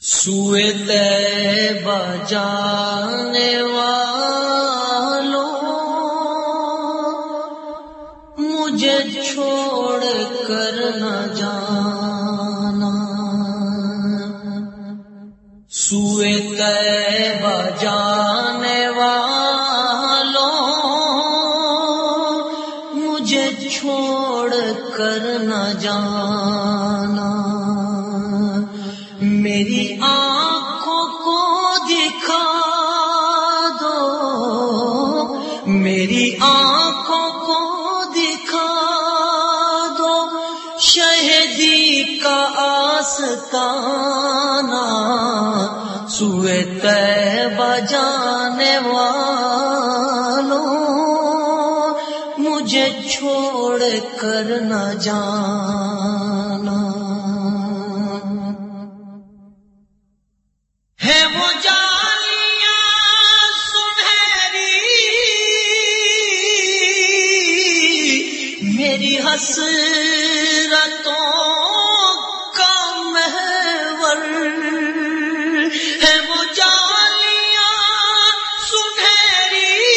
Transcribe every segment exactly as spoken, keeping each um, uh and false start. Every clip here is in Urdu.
سوئے طیبہ جانے والوں مجھے چھوڑ کر نہ جانا، سوئے طیبہ جانے والوں مجھے چھوڑ کر نہ جانا، میری آنکھوں کو دکھا دو، میری آنکھوں کو دکھا دو شہیدی کا آستانہ، سوئے طیبہ جانے والوں مجھے چھوڑ کر نہ جانا۔ ہے وہ جالیاں سنہری میری حسرتوں کا محور، ہے وہ جالیاں سنہری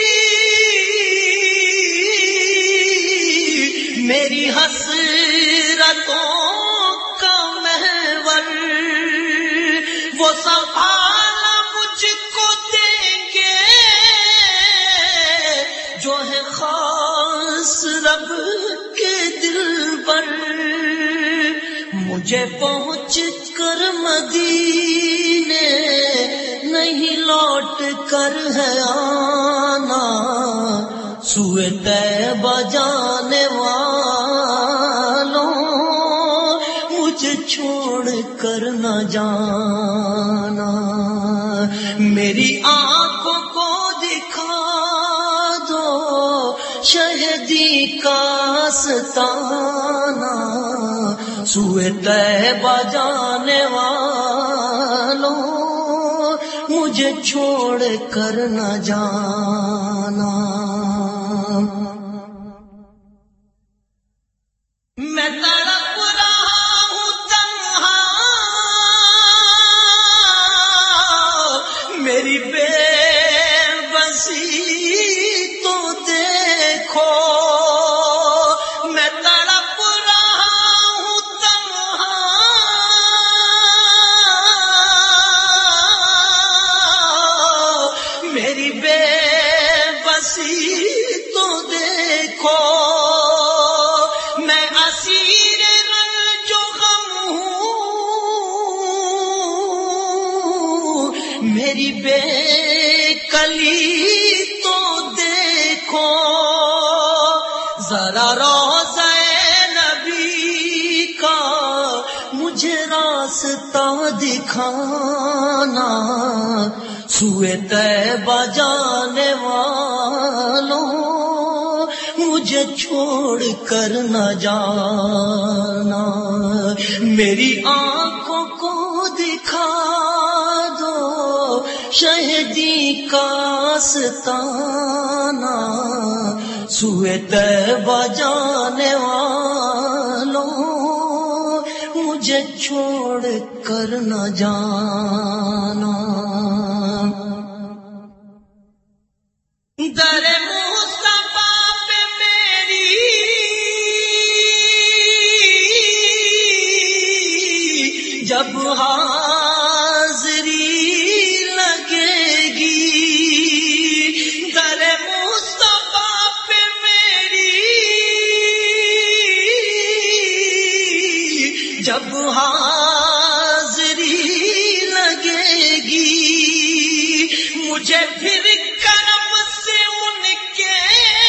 میری حسرتوں کا محور، وہ سنبھالا مجھ کو دیں گے جو ہے خاص رب کے دل پر، مجھے پہنچ کر مدینے نہیں لوٹ کر ہے آنا، سوئے طیبہ جانے والوں مجھے چھوڑ کر نہ جانا، میری آنکھوں کو دکھا دو شہیدی کا آستانہ، سوئے طیبہ جانے والوں مجھے چھوڑ کر نہ جانا۔ میں تڑپ رہا ہوں تنہا میری بے بسی تو دیکھو، میں تڑپ رہا ہوں تنہا میری بے بسی تو دیکھو، میں اسیر رنج و غم ہوں میری بے کلی تو دیکھو، ذرا روضہ نبی کا مجھے راستہ دکھانا، سوئے طیبہ جانے والوں مجھے چھوڑ کر نہ جانا، میری آنکھوں کو دکھا دو شہیدی کا آستانہ، سوئے طیبہ جانے والوں مجھے چھوڑ کر نہ جانا۔ در مصطفیٰ پہ میری جب حاضری لگے گی، در مصطفیٰ پہ میری جب حاضری لگے گی، مجھے پھر کرم سے ان کے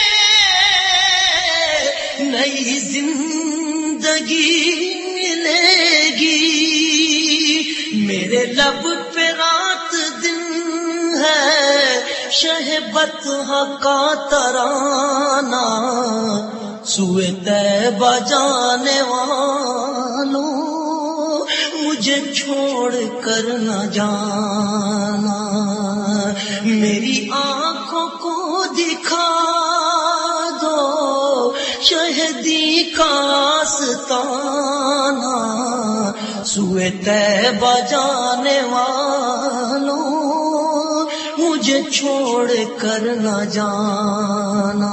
نئی زندگی ملے گی، میرے لب پہ رات دن ہے شہبت کا ترانہ، سوئے طیبہ جانے والوں مجھے چھوڑ کر نہ جانا، میری آنکھوں کو دکھا دو شہیدی کا آستانہ، سوئے طیبہ جانے والوں مجھے چھوڑ کر نہ جانا.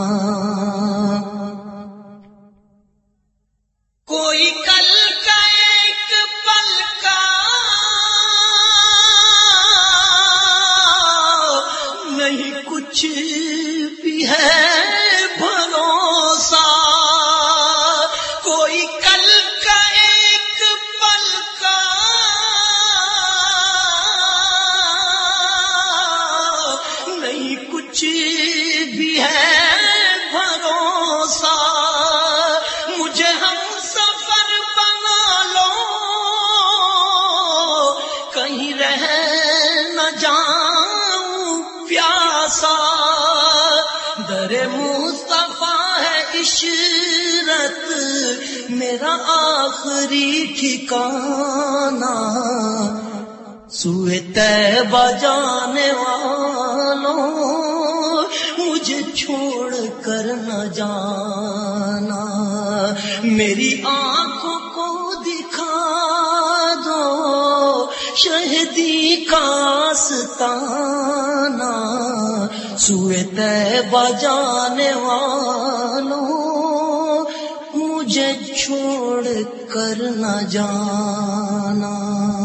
کوئی کل کا ایک پل کا نہیں کچھ بھی ہے بھروسہ. کوئی کل کا ایک پل کا نہیں کچھ بھی ہے بھروسہ. مجھے ہم سفر بنا لو کہیں رہ نہ جاؤں پیاسا. در مصطفیٰ ہے عشرت میرا آخری ٹھکانہ. سوئے طیبہ جانے والوں مجھے چھوڑ کر نہ جانا. میری آنکھوں کو دکھا دو شہدی کا آستانہ. سوئے طیبہ جانے والوں مجھے چھوڑ کر نہ جانا.